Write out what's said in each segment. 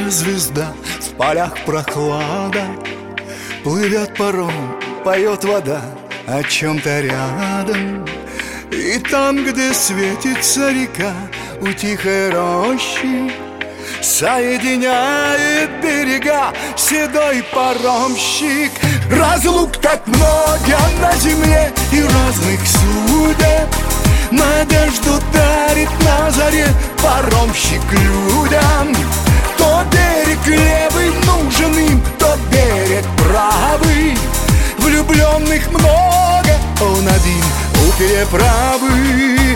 Яркая звезда, в полях прохлада, плывет паром, поет вода о чем-то рядом. И там, где светится река, у тихой рощи соединяет берега седой паромщик. Разлук так много на земле и разных судеб, надежду дарит на заре паромщик людям. То берег левый нужен им, то берег правый. Влюбленных много, он один у переправы.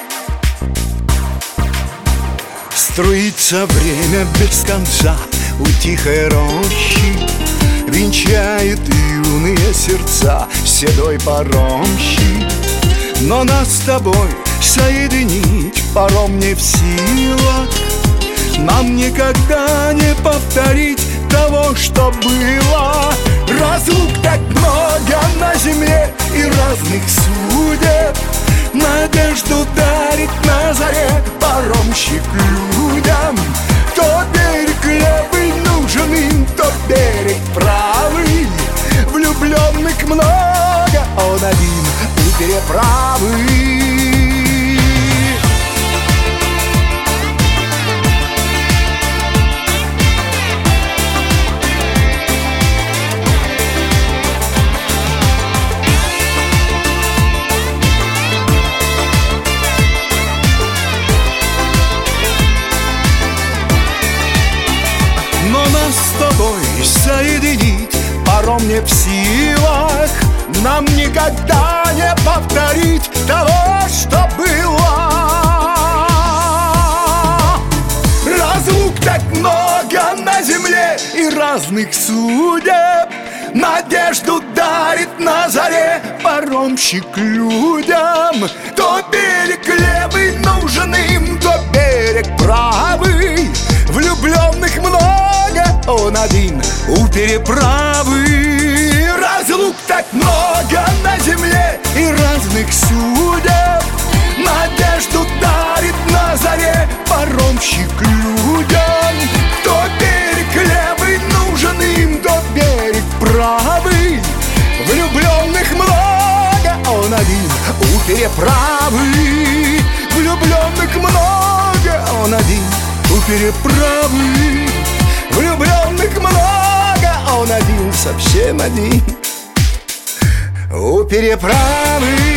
Струится время без конца у тихой рощи, венчает юные сердца седой паромщик. Но нас с тобой соединить паром не в силах, нам никогда не повторить того, что было. Разлук так много на земле и разных судеб, надежду дарит на заре паромщик людям. То берег левый нужен им, то берег правый. Влюбленных много, он один у переправы. Но нас с тобой соединить паром не в силах, нам никогда не повторить того, что было. Разлук так много на земле и разных судеб, надежду дарит на заре паромщик людям. То берег левый нужен им, то берег правый. Влюбленных много, он один у переправы. Разлук так много на земле и разных судеб, надежду дарит на заре паромщик людям. То берег левый нужен им, то берег правый. Влюбленных много, он один у переправы. Влюбленных много, он один у переправы. Влюбленных много, он один, совсем один у переправы.